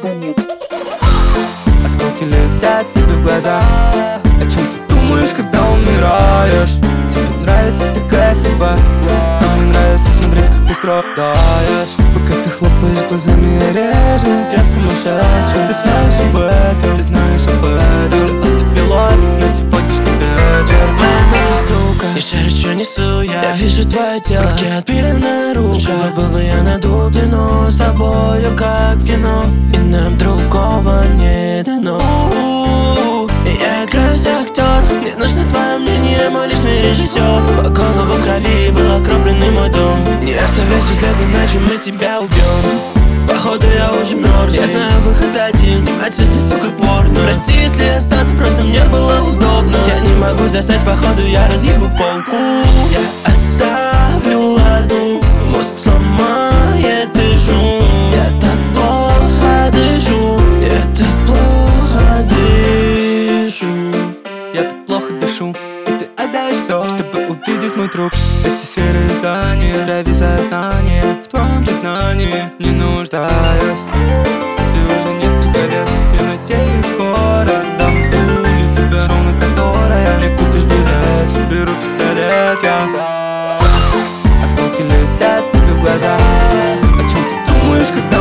Осколки летят тебе в глаза. О чем ты думаешь, когда умираешь? Тебе нравится такая судьба, а мне нравится смотреть, как ты страдаешь. Пока ты хлопаешь глазами, я режу. Я сумасшедший, ты знаешь об этом, ты знаешь об этом. Автопилот на сегодняшний вечер. Моя мысль, сука, и шарю, что несу я. Я вижу твое тело, руки отпиленная рука. Был бы я на дубе, но с тобою как в кино, и нам другого не дано. И я играю за актер, мне нужно твое мнение, мой личный режиссер. По голову крови был окропленный мой дом. Не оставляйся след, иначе мы тебя убьем. Походу я уже мертв, я знаю выход один: снимать с этой сукой порно. Прости, если остаться, просто мне было удобно. Я не могу достать, походу я разъебу полку. Я оставлю одну, мозг сломает и шум. Я так плохо дышу, я так плохо дышу. Я так плохо дышу, и ты отдаешь все, чтобы увидеть мой труп. Эти серые здания, в крови сознание, в твоем признании не нуждаюсь. Ты уже несколько лет, я надеюсь, скоро дам пулю тебе, шоу, на которое не купишь билет. Беру пистолет, я. Осколки летят тебе в глаза. О чем ты думаешь, когда